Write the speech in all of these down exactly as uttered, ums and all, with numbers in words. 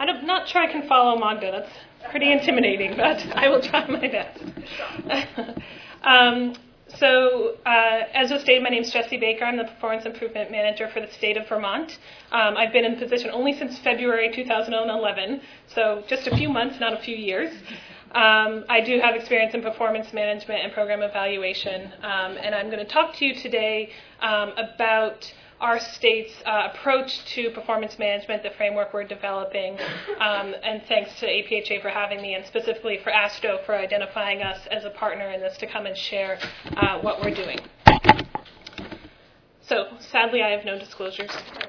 I'm not sure I can follow Magda. That's pretty intimidating, but I will try my best. um, so, uh, as was stated, my name is Jessie Baker. I'm the Performance Improvement Manager for the state of Vermont. Um, I've been in position only since February two thousand eleven, so just a few months, not a few years. Um, I do have experience in performance management and program evaluation, um, and I'm going to talk to you today um, about our state's uh, approach to performance management, the framework we're developing, um, and thanks to A P H A for having me, and specifically for ASTO for identifying us as a partner in this to come and share uh, what we're doing. So, sadly, I have no disclosures.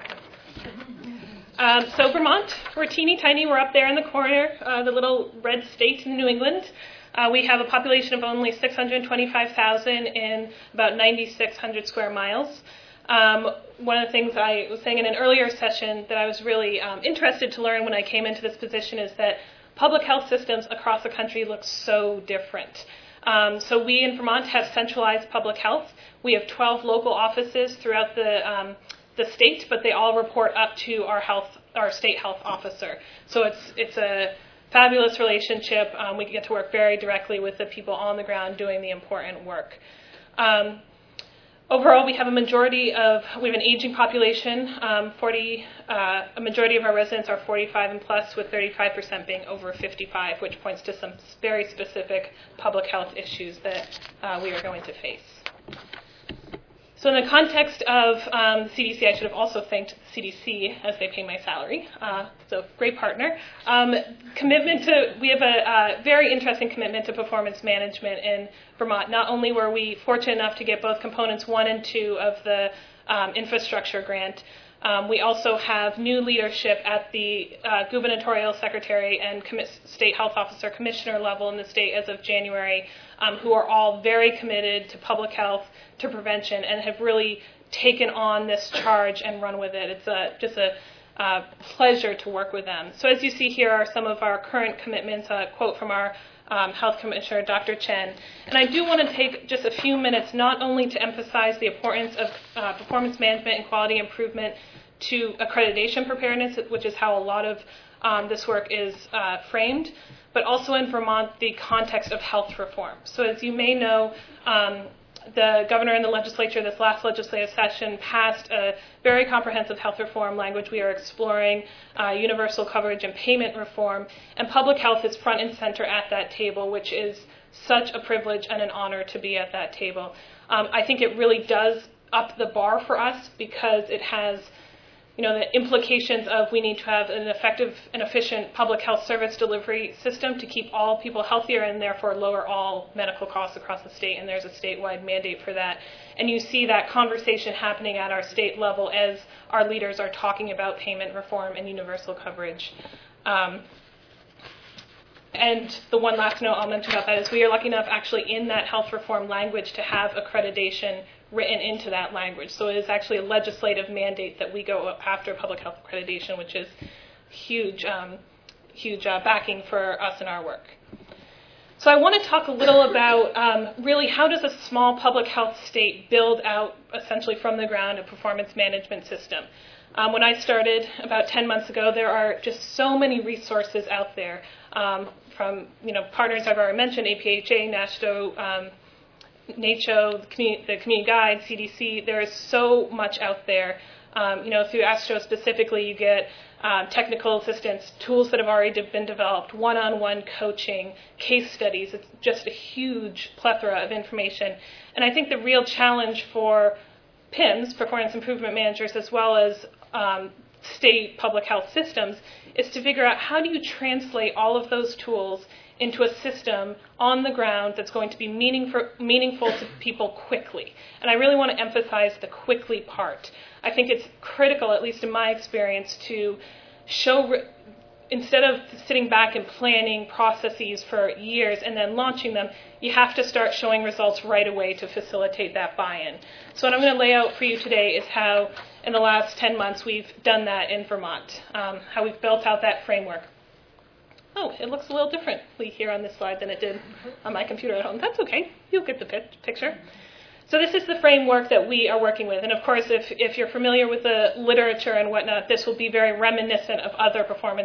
Um, so Vermont, we're teeny tiny. We're up there in the corner, uh, the little red state in New England. Uh, we have a population of only six hundred twenty-five thousand in about nine thousand six hundred square miles. Um, one of the things I was saying in an earlier session that I was really um, interested to learn when I came into this position is that public health systems across the country look so different. Um, so we in Vermont have centralized public health. We have twelve local offices throughout the um, the state, but they all report up to our health, our state health officer. So it's it's a fabulous relationship. Um, we get to work very directly with the people on the ground doing the important work. Um, Overall, we have a majority of, we have an aging population. Um, forty, uh, a majority of our residents are forty-five and plus, with thirty-five percent being over fifty-five, which points to some very specific public health issues that uh, we are going to face. So in the context of um, C D C, I should have also thanked the C D C as they pay my salary. Uh, so great partner. Um, commitment to, we have a, a very interesting commitment to performance management in Vermont. Not only were we fortunate enough to get both components one and two of the um, infrastructure grant, um, we also have new leadership at the uh, gubernatorial secretary and commi- state health officer commissioner level in the state as of January, um, who are all very committed to public health, to prevention, and have really taken on this charge and run with it. It's a, just a uh, pleasure to work with them. So as you see here are some of our current commitments, a quote from our um, health commissioner, Doctor Chen. And I do want to take just a few minutes not only to emphasize the importance of uh, performance management and quality improvement to accreditation preparedness, which is how a lot of um, this work is uh, framed, but also in Vermont, the context of health reform. So as you may know, um, the governor and the legislature this last legislative session passed a very comprehensive health reform language. We are exploring uh, universal coverage and payment reform, and public health is front and center at that table, which is such a privilege and an honor to be at that table. Um, I think it really does up the bar for us because it has, you know, the implications of we need to have an effective and efficient public health service delivery system to keep all people healthier and therefore lower all medical costs across the state, and there's a statewide mandate for that. And you see that conversation happening at our state level as our leaders are talking about payment reform and universal coverage. Um, and the one last note I'll mention about that is we are lucky enough actually in that health reform language to have accreditation written into that language. So it is actually a legislative mandate that we go after public health accreditation, which is huge, um, huge uh, backing for us in our work. So I want to talk a little about um, really how does a small public health state build out essentially from the ground a performance management system. Um, when I started about ten months ago, there are just so many resources out there um, from, you know, partners I've already mentioned, A P H A, NASHTO, um, NACCHO, the community, the community Guide, C D C. There is so much out there. Um, you know, through ASTRO specifically, you get uh, technical assistance, tools that have already been developed, one-on-one coaching, case studies. It's just a huge plethora of information. And I think the real challenge for P I Ms, performance improvement managers, as well as um, state public health systems, is to figure out how do you translate all of those tools into a system on the ground that's going to be meaningful, meaningful to people quickly. And I really want to emphasize the quickly part. I think it's critical, at least in my experience, to show, re- instead of sitting back and planning processes for years and then launching them, you have to start showing results right away to facilitate that buy-in. So what I'm going to lay out for you today is how, in the last ten months, we've done that in Vermont, um, how we've built out that framework. Oh, it looks a little differently here on this slide than it did on my computer at home. That's okay. You'll get the picture. So this is the framework that we are working with. And of course, if, if you're familiar with the literature and whatnot, this will be very reminiscent of other performance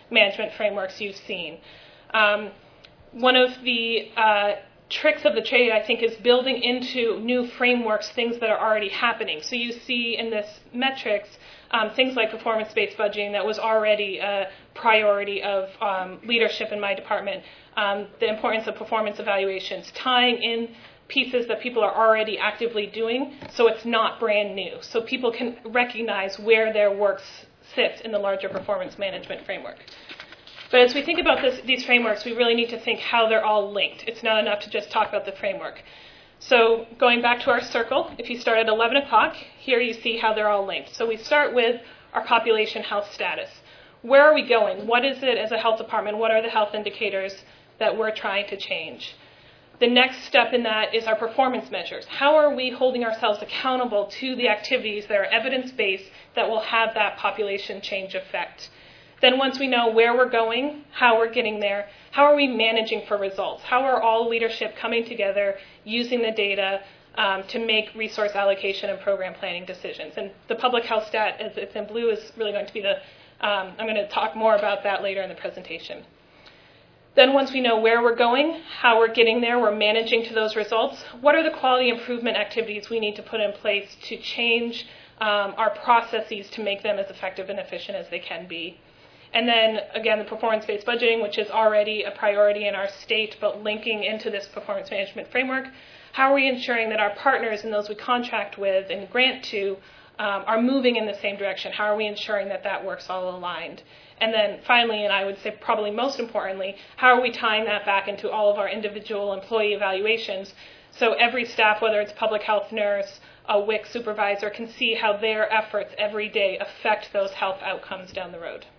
management frameworks you've seen. Um, one of the uh, tricks of the trade, I think, is building into new frameworks things that are already happening. So you see in this metrics um, things like performance-based budgeting that was already a priority of um, leadership in my department, um, the importance of performance evaluations, tying in pieces that people are already actively doing so it's not brand new, so people can recognize where their work sits in the larger performance management framework. But as we think about this, these frameworks, we really need to think how they're all linked. It's not enough to just talk about the framework. So going back to our circle, if you start at eleven o'clock, here you see how they're all linked. So we start with our population health status. Where are we going? What is it as a health department? What are the health indicators that we're trying to change? The next step in that is our performance measures. How are we holding ourselves accountable to the activities that are evidence-based that will have that population change effect? Then once we know where we're going, how we're getting there, how are we managing for results? How are all leadership coming together, using the data um, to make resource allocation and program planning decisions? And the public health stat, as it's in blue, is really going to be the, um, I'm going to talk more about that later in the presentation. Then once we know where we're going, how we're getting there, we're managing to those results, what are the quality improvement activities we need to put in place to change um, our processes to make them as effective and efficient as they can be? And then, again, the performance-based budgeting, which is already a priority in our state, but linking into this performance management framework. How are we ensuring that our partners and those we contract with and grant to um, are moving in the same direction? How are we ensuring that that work's all aligned? And then finally, and I would say probably most importantly, how are we tying that back into all of our individual employee evaluations so every staff, whether it's a public health nurse, a W I C supervisor, can see how their efforts every day affect those health outcomes down the road.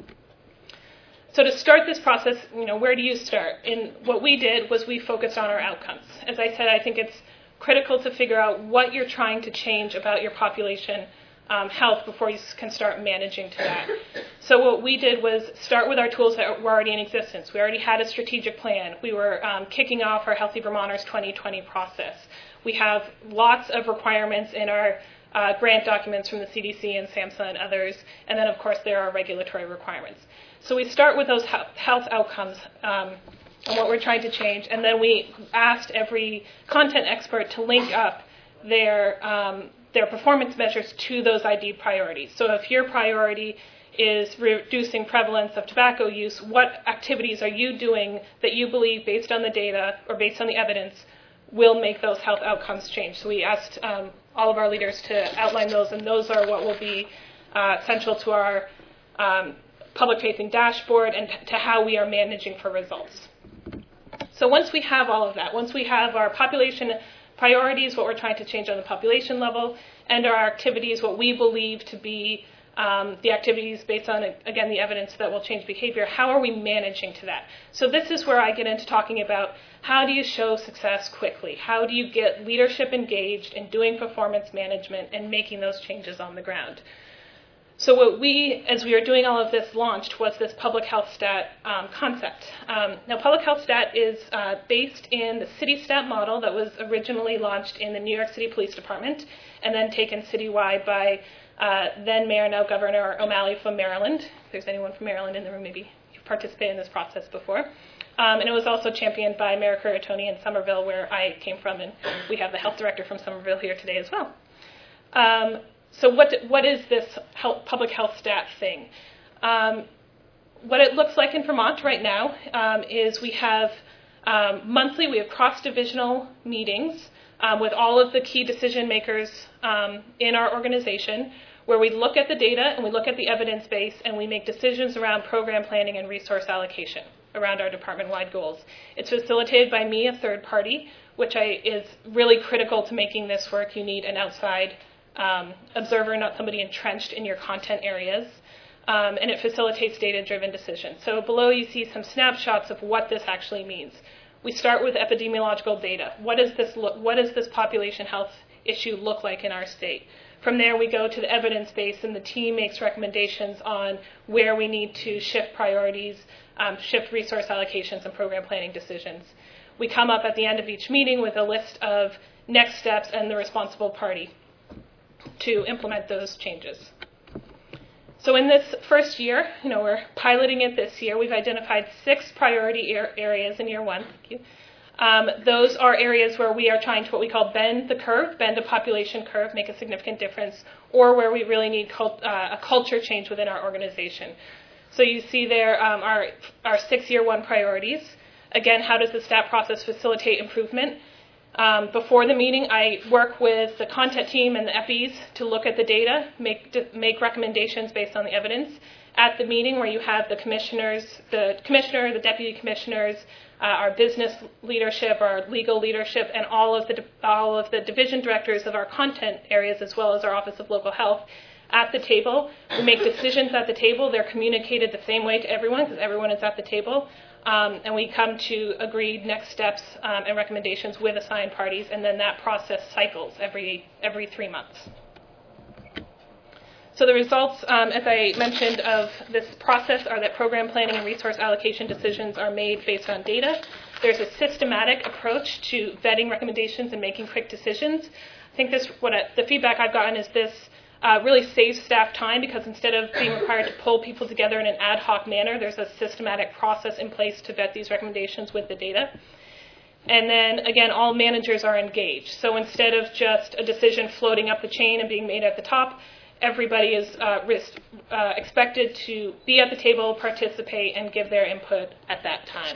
So to start this process, you know, where do you start? And what we did was we focused on our outcomes. As I said, I think it's critical to figure out what you're trying to change about your population um, health before you can start managing to that. So what we did was start with our tools that were already in existence. We already had a strategic plan. We were um, kicking off our Healthy Vermonters twenty twenty process. We have lots of requirements in our uh, grant documents from the C D C and SAMHSA and others. And then, of course, there are regulatory requirements. So we start with those health outcomes um, and what we're trying to change, and then we asked every content expert to link up their um, their performance measures to those I D priorities. So if your priority is reducing prevalence of tobacco use, what activities are you doing that you believe, based on the data or based on the evidence, will make those health outcomes change? So we asked um, all of our leaders to outline those, and those are what will be uh, central to our um, public-facing dashboard and to how we are managing for results. So once we have all of that, once we have our population priorities, what we're trying to change on the population level, and our activities, what we believe to be um, the activities based on, again, the evidence that will change behavior, how are we managing to that? So this is where I get into talking about how do you show success quickly? How do you get leadership engaged in doing performance management and making those changes on the ground? So what we, as we were doing all of this, launched was this public health stat um, concept. Um, now, public health stat is uh, based in the CityStat model that was originally launched in the New York City Police Department and then taken citywide by uh, then Mayor, now Governor O'Malley from Maryland. If there's anyone from Maryland in the room, maybe you've participated in this process before. Um, and it was also championed by Mayor Curratone in Somerville, where I came from, and we have the health director from Somerville here today as well. Um, So what what is this health, public health stat thing? Um, what it looks like in Vermont right now um, is we have um, monthly, we have cross-divisional meetings um, with all of the key decision makers um, in our organization, where we look at the data and we look at the evidence base and we make decisions around program planning and resource allocation around our department-wide goals. It's facilitated by me, a third party, which I, is really critical to making this work. You need an outside Um, observer, not somebody entrenched in your content areas, um, and it facilitates data-driven decisions. So below you see some snapshots of what this actually means. We start with epidemiological data. What does this look? What does this population health issue look like in our state? From there, we go to the evidence base, and the team makes recommendations on where we need to shift priorities, um, shift resource allocations, and program planning decisions. We come up at the end of each meeting with a list of next steps and the responsible party to implement those changes. So so in this first year, you know, we're piloting it this year. We've identified six priority er- areas in year one. Thank you. Um, those are areas where we are trying to what we call bend the curve, bend a population curve, make a significant difference, or where we really need cult, uh, a culture change within our organization. So you see there um, our, our six year one priorities. Again, how does the S T A T process facilitate improvement? Um, before the meeting, I work with the content team and the E P Es to look at the data, make, make recommendations based on the evidence. At the meeting where you have the commissioners, the commissioner, the deputy commissioners, Uh, our business leadership, our legal leadership, and all of the all of the division directors of our content areas, as well as our Office of Local Health, at the table. We make decisions at the table. They're communicated the same way to everyone because everyone is at the table. Um, and we come to agreed next steps um, and recommendations with assigned parties, and then that process cycles every every three months. So the results, um, as I mentioned, of this process are that program planning and resource allocation decisions are made based on data. There's a systematic approach to vetting recommendations and making quick decisions. I think this, what I, the feedback I've gotten is this uh, really saves staff time because instead of being required to pull people together in an ad hoc manner, there's a systematic process in place to vet these recommendations with the data. And then, again, all managers are engaged. So instead of just a decision floating up the chain and being made at the top, everybody is uh, risk, uh, expected to be at the table, participate, and give their input at that time.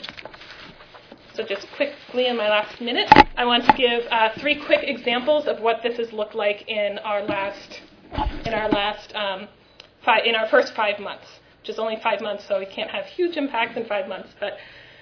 So just quickly in my last minute, I want to give uh, three quick examples of what this has looked like in our last, in our last, um, five, in our first five months, which is only five months, so we can't have huge impacts in five months. But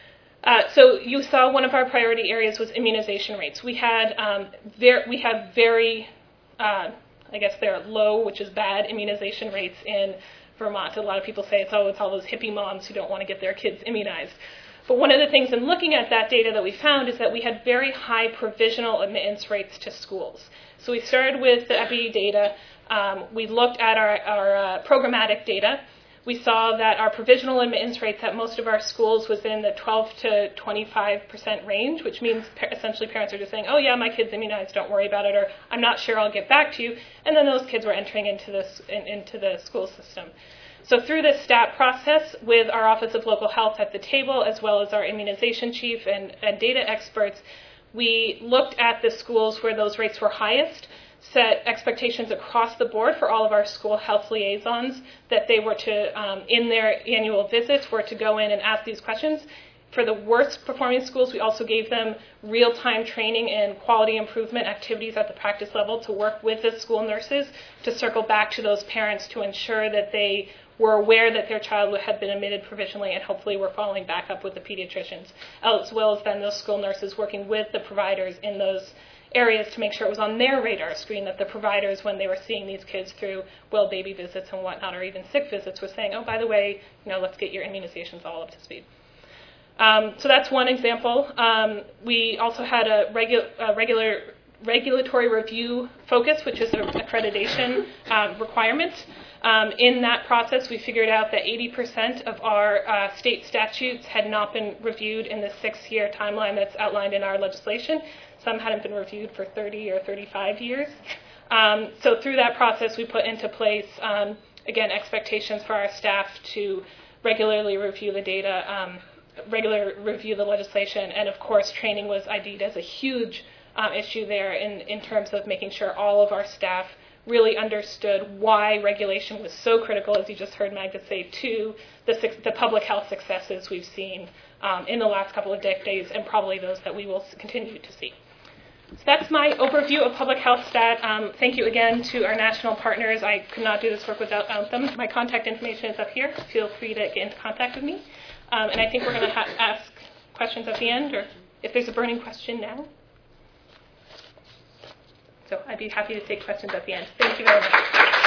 uh, so you saw one of our priority areas was immunization rates. We had, um, ver- we have very uh, I guess they're low, which is bad, immunization rates in Vermont. A lot of people say it's, oh, it's all those hippie moms who don't want to get their kids immunized. But one of the things in looking at that data that we found is that we had very high provisional admittance rates to schools. So we started with the E P I data. Um, we looked at our, our uh, programmatic data. We saw that our provisional admittance rates at most of our schools was in the twelve to twenty-five percent range, which means pa- essentially parents are just saying, oh, yeah, my kid's immunized, don't worry about it, or I'm not sure, I'll get back to you. And then those kids were entering into, this, in, into the school system. So through this S T A T process, with our Office of Local Health at the table, as well as our immunization chief and, and data experts, we looked at the schools where those rates were highest, set expectations across the board for all of our school health liaisons that they were to, um, in their annual visits, were to go in and ask these questions. For the worst performing schools, we also gave them real-time training and quality improvement activities at the practice level to work with the school nurses to circle back to those parents to ensure that they were aware that their child had been admitted provisionally and hopefully were following back up with the pediatricians, as well as then those school nurses working with the providers in those areas to make sure it was on their radar screen that the providers, when they were seeing these kids through well baby visits and whatnot, or even sick visits, were saying, oh, by the way, you know, let's get your immunizations all up to speed. Um, so that's one example. Um, we also had a, regu- a regular regulatory review focus, which is an accreditation um, requirement. Um, in that process, we figured out that eighty percent of our uh, state statutes had not been reviewed in the six-year timeline that's outlined in our legislation. Some hadn't been reviewed for thirty or thirty-five years. Um, so through that process, we put into place, um, again, expectations for our staff to regularly review the data, um, regularly review the legislation, and of course, training was I D'd as a huge um, issue there in, in terms of making sure all of our staff really understood why regulation was so critical, as you just heard Magda say, to the, the public health successes we've seen um, in the last couple of decades, and probably those that we will continue to see. So that's my overview of public health stat. Um, thank you again to our national partners. I could not do this work without them. My contact information is up here. Feel free to get into contact with me. Um, and I think we're going to ha- ask questions at the end, or if there's a burning question now. So I'd be happy to take questions at the end. Thank you very much.